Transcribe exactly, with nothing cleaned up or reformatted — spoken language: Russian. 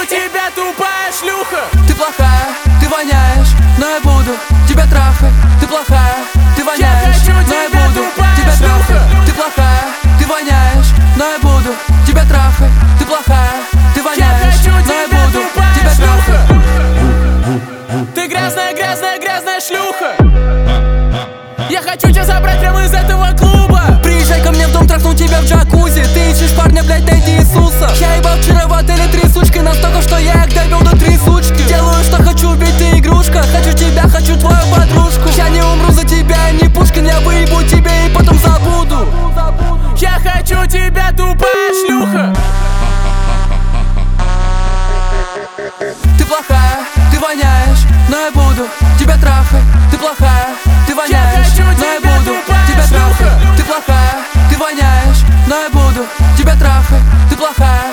тебя, тупая шлюха. Ты плохая, ты воняешь, но я буду тебя трахать. Ты плохая, ты воняешь, хочу но тебя, я буду тупая тебя шлюха. трахать. Ты плохая, ты воняешь, но я буду тебя трахать. Ты плохая, ты воняешь, хочу но я тебя, буду тупая тебя шлюха. трахать. Ты грязная, грязная, грязная шлюха. Я хочу тебя забрать прямо из этого клуба. Приезжай ко мне в дом, трахну тебя в джакузи. Ты ищешь парня, блядь, найди Иисуса. Я ебал вчера в отеле три сучки, настолько, что я их довел до трясучки. Делаю, что хочу, ведь ты игрушка. Хочу тебя, хочу твою подружку. Я не умру за тебя, не Пушкин. Я выебу тебе и потом забуду. Я хочу тебя, тупая шлюха. Ты плохая, ты воняешь, но я буду тебя трахать. Ты плохая, ты воняешь, хочу но тебя, я буду тупая тебя шлюха. трахать. Ты плохая, ты воняешь, но я буду тебя трахать. Ты плохая,